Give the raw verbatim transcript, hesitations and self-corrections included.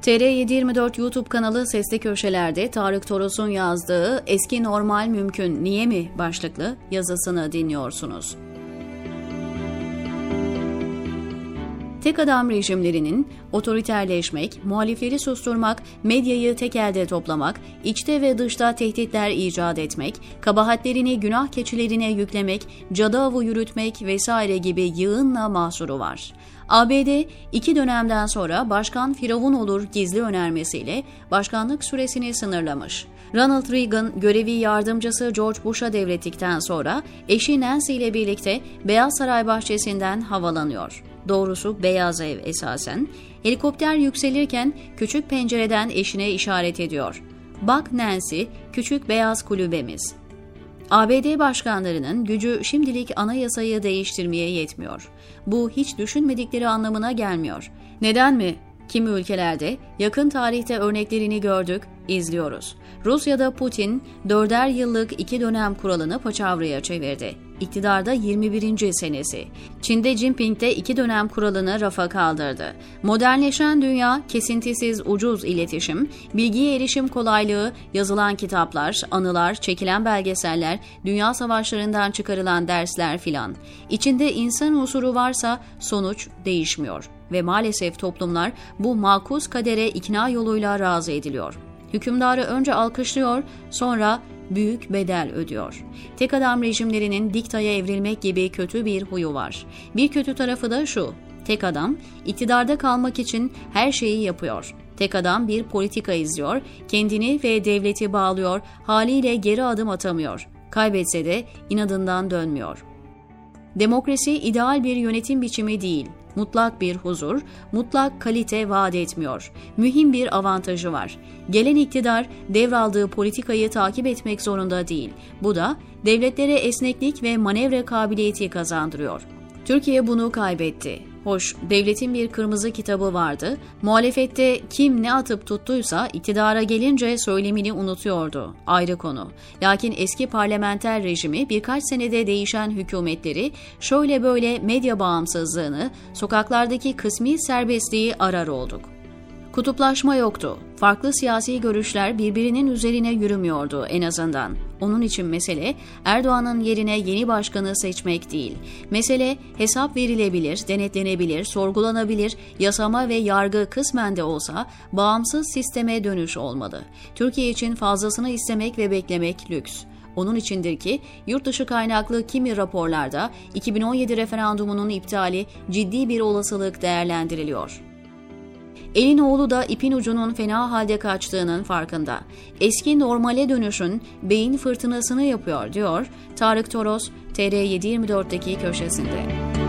T R yedi yirmi dört YouTube kanalı Sesli Köşeler'de Tarık Toros'un yazdığı "Eski normal mümkün niye mi?" başlıklı yazısını dinliyorsunuz. Tek adam rejimlerinin otoriterleşmek, muhalifleri susturmak, medyayı tek elde toplamak, içte ve dışta tehditler icat etmek, kabahatlerini günah keçilerine yüklemek, cadı avı yürütmek vesaire gibi yığınla mahsuru var. A B D iki dönemden sonra başkan firavun olur gizli önermesiyle başkanlık süresini sınırlamış. Ronald Reagan görevi yardımcısı George Bush'a devrettikten sonra eşi Nancy ile birlikte Beyaz Saray bahçesinden havalanıyor. Doğrusu Beyaz Ev esasen. Helikopter yükselirken küçük pencereden eşine işaret ediyor. "Bak Nancy, küçük beyaz kulübemiz." A B D başkanlarının gücü şimdilik anayasayı değiştirmeye yetmiyor. Bu hiç düşünmedikleri anlamına gelmiyor. Neden mi? Kimi ülkelerde yakın tarihte örneklerini gördük, izliyoruz. Rusya'da Putin dörder yıllık iki dönem kuralını paçavraya çevirdi. İktidarda yirmi birinci senesi. Çin'de Jinping de iki dönem kuralını rafa kaldırdı. Modernleşen dünya, kesintisiz ucuz iletişim, bilgiye erişim kolaylığı, yazılan kitaplar, anılar, çekilen belgeseller, dünya savaşlarından çıkarılan dersler filan. İçinde insan unsuru varsa sonuç değişmiyor. Ve maalesef toplumlar bu makus kadere ikna yoluyla razı ediliyor. Hükümdarı önce alkışlıyor, sonra büyük bedel ödüyor. Tek adam rejimlerinin diktaya evrilmek gibi kötü bir huyu var. Bir kötü tarafı da şu: tek adam iktidarda kalmak için her şeyi yapıyor. Tek adam bir politika izliyor, kendini ve devleti bağlıyor, haliyle geri adım atamıyor. Kaybetse de inadından dönmüyor. Demokrasi ideal bir yönetim biçimi değil. Mutlak bir huzur, mutlak kalite vaat etmiyor. Mühim bir avantajı var. Gelen iktidar devraldığı politikayı takip etmek zorunda değil. Bu da devletlere esneklik ve manevra kabiliyeti kazandırıyor. Türkiye bunu kaybetti. Hoş, devletin bir kırmızı kitabı vardı. Muhalefette kim ne atıp tuttuysa iktidara gelince söylemini unutuyordu. Ayrı konu. Lakin eski parlamenter rejimi birkaç senede değişen hükümetleri şöyle böyle medya bağımsızlığını, sokaklardaki kısmi serbestliği arar olduk. Kutuplaşma yoktu. Farklı siyasi görüşler birbirinin üzerine yürümüyordu en azından. Onun için mesele Erdoğan'ın yerine yeni başkanı seçmek değil. Mesele hesap verilebilir, denetlenebilir, sorgulanabilir, yasama ve yargı kısmen de olsa bağımsız sisteme dönüş olmalı. Türkiye için fazlasını istemek ve beklemek lüks. Onun içindir ki yurt dışı kaynaklı kimi raporlarda iki bin on yedi referandumunun iptali ciddi bir olasılık değerlendiriliyor. Elin oğlu da ipin ucunun fena halde kaçtığının farkında. Eski normale dönüşün beyin fırtınasını yapıyor diyor Tarık Toros T R yedi yirmi dörtteki köşesinde.